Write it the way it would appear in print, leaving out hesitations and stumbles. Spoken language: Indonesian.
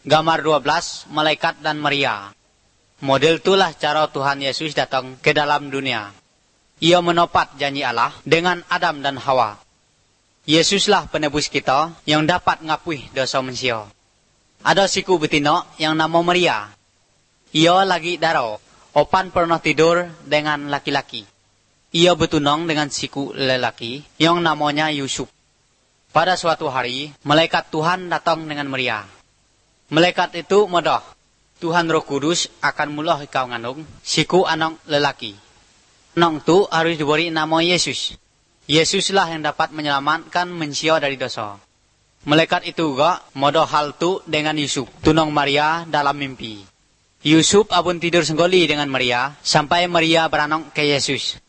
Gambar 12, malaikat dan Maria. Model itulah cara Tuhan Yesus datang ke dalam dunia. Ia menopat janji Allah dengan Adam dan Hawa. Yesuslah penebus kita yang dapat ngapuih dosa manusia. Ada siku betina yang nama Maria. Ia lagi darah. Opan pernah tidur dengan laki-laki. Ia bertunang dengan siku lelaki yang namanya Yusuf. Pada suatu hari, malaikat Tuhan datang dengan Maria. Malaikat itu modah. Tuhan Roh Kudus akan mula kau ngandung siku anak lelaki. Anak itu harus diberi nama Yesus. Yesuslah yang dapat menyelamatkan manusia dari dosa. Malaikat itu juga modah hal itu dengan Yusuf, tunang Maria dalam mimpi. Yusuf abun tidur senggoli dengan Maria sampai Maria beranak ke Yesus.